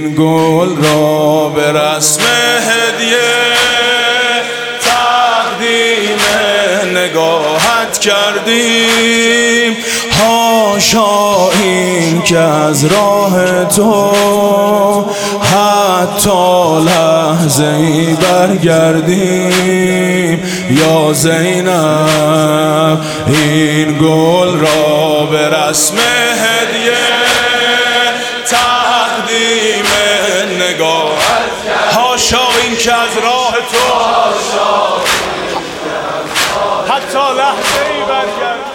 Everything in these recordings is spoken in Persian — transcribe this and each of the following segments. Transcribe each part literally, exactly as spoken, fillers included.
این گل را به رسم هدیه تقدیم نگاهت کردیم. حاشا این که از راه تو حتی لحظه ای برگردیم. یا زینب این گل را به رسم هدیه تقدیم نگاهت. حاشا این که از راه تو حتی لحظه ای برگردیم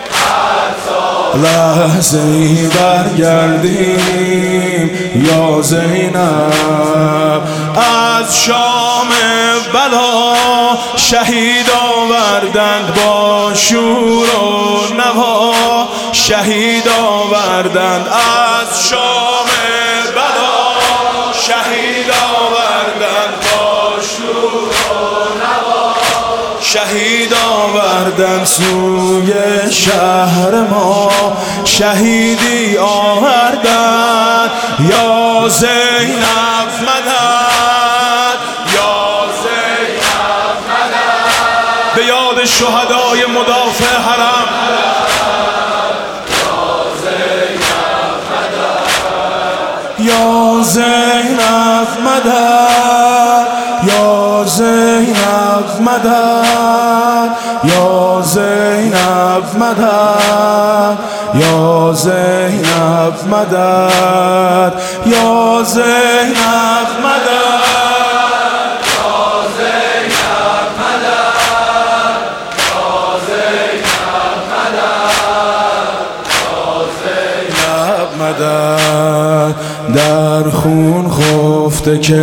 لحظه ای برگردیم. یا زینب از شام بلا شهید آوردند با شور و نوا. شهید آوردند از شام بلا شهید آوردند با شور و نوا. شهید آوردن سوی شهر ما شهیدی آوردن. یا زینب مدد یا زینب مدد به یاد شهدای مدافع حرم. یا زینب مدد یا زینب مدد یا زینب مدد یا زینب مدد یا زینب مدد در خون خفته که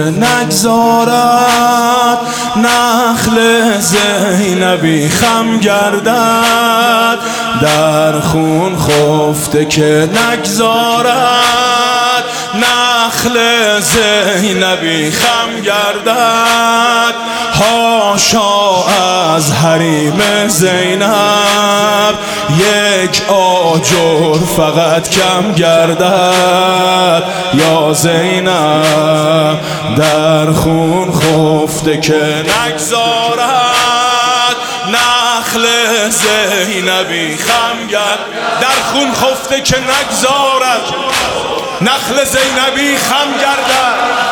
نگذارد نخل زینبی خم گردد. در خون خفته که نگذارد نخل زینبی خم گردد. حاشا از حریم زینب یک آجر فقط کم گردد. یا زینب در خون خفته که نگذارد نخل زینبی خم گردد. در خون خفته که نگذارد نخل زینبی خم گردد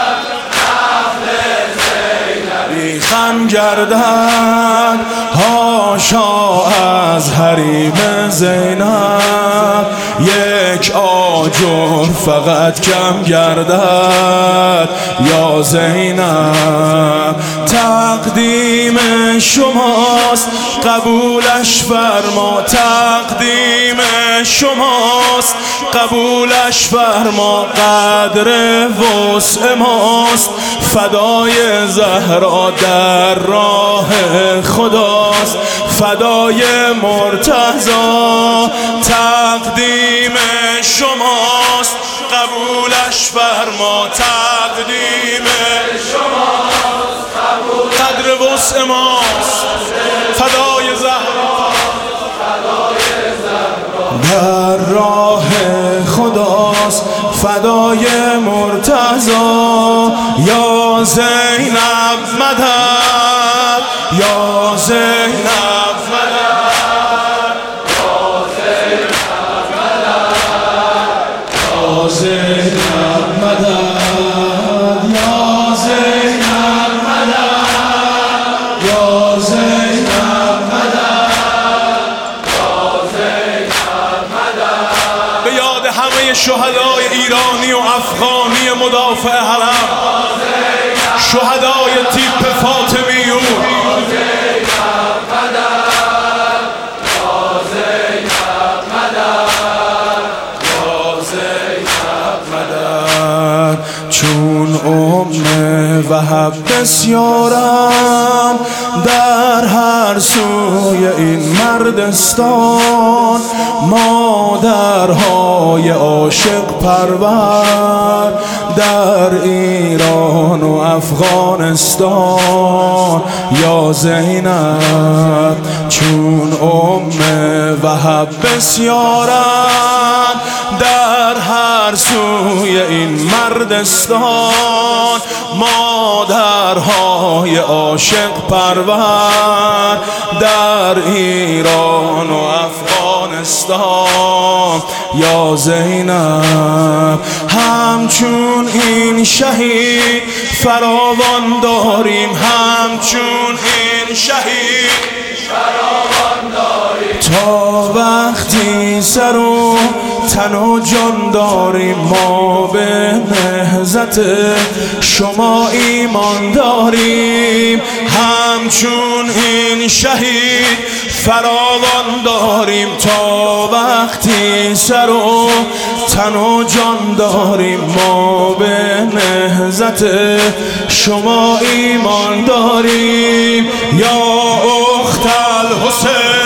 خم گردد. حاشا از حریم زینب یک آجر فقط کم گردد. یا زینب تقدیم شماست قبولش فرما. تقدیم شماست قبولش فرما. قدر وسع ماست فدای زهرا در راه خداست. فدای مرتضی تقدیم شماست قبولش فرما. تقدیم شماست قدر وسع ماست فدای زهرا در راه خداست. فدای مرتضی یا زینب مدد یا زینب مدد یا زینب مدد یا زینب مدد یا زینب مدد یا زینب مدد به یاد همه شهدای ایرانی و افغانی مدافع حرم. شهدای تیپ فاطمیون. چون ام وهب بسیارم در هر سوی این مردستان. مادرهای عاشق پرور در ایران و افغانستان یا زینب چون ام وهب بسیارند در هر سوی این مردستان، مادرهای عاشق پرور در ایران و افغانستان یا زینب. همچون این شهید فراوان داریم، همچون این شهید فراوان داریم، تا وقتی سر و تن و جان داریم ما به نهضت شما ایمان داریم. همچون این شهید فراوان داریم تا وقتی سر و تن و جان داریم ما به نهضت شما ایمان داریم. یا اخت الحسین